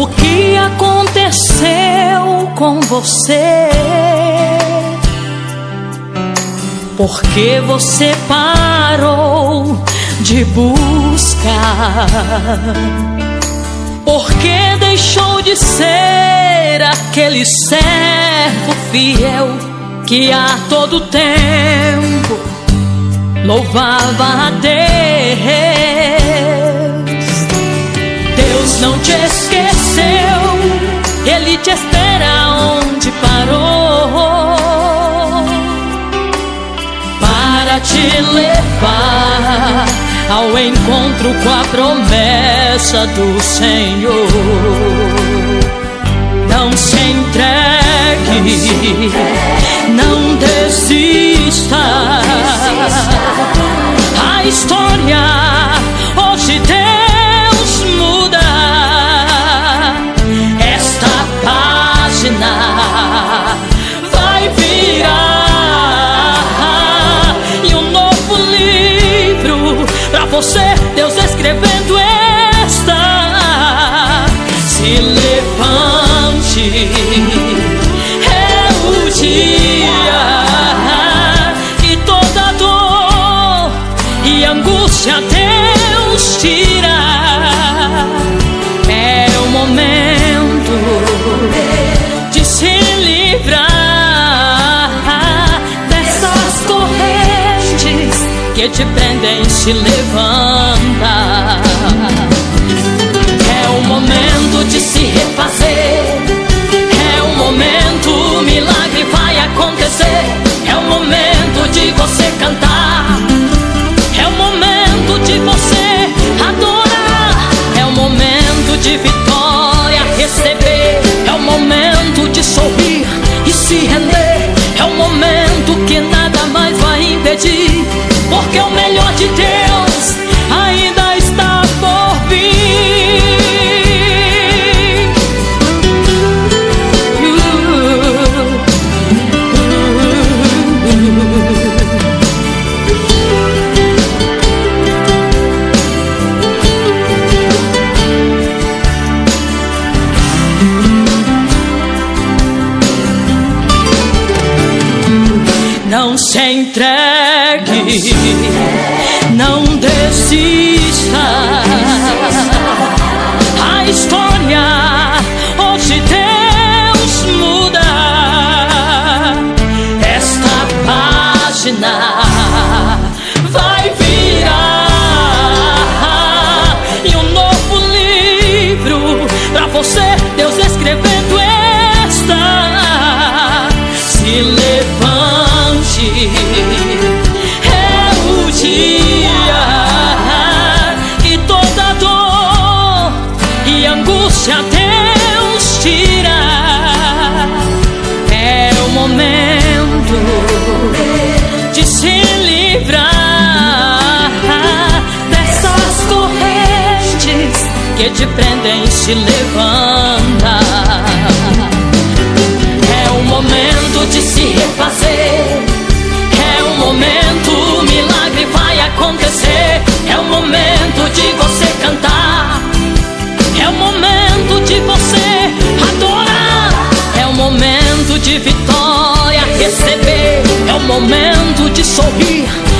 o que aconteceu com você? Por que você parou de buscar? Por que deixou de ser aquele servo fiel que a todo tempo louvava a Deus? Deus não te esqueceu, Ele te espera onde parou, para te levar ao encontro com a promessa do Senhor. Não se entregue, não desista. A história hoje Deus muda. Esta página vai virar e um novo livro pra você, Deus escrevendo está. Se levante, é o dia que toda dor e angústia Deus tira. É o momento de se livrar dessas correntes que te prendem. Se levanta. É o momento de se refazer. É o momento, o milagre vai acontecer. É o momento de você cantar. É o momento de você adorar. É o momento de vitória receber. É o momento de sorrir e se render. É o momento que nada mais vai impedir, porque o melhor de Deus ainda está por vir. Não se entregue, não desista. A história hoje Deus muda. Esta página vai virar e um novo livro pra você, Deus escrevendo está. Se levante, é o dia que toda dor e angústia Deus tira. É o momento de se livrar dessas correntes que te prendem. Se levanta. É o momento de se refazer. É o momento, o milagre vai acontecer. É o momento de você cantar. É o momento de você adorar. É o momento de vitória receber. É o momento de sorrir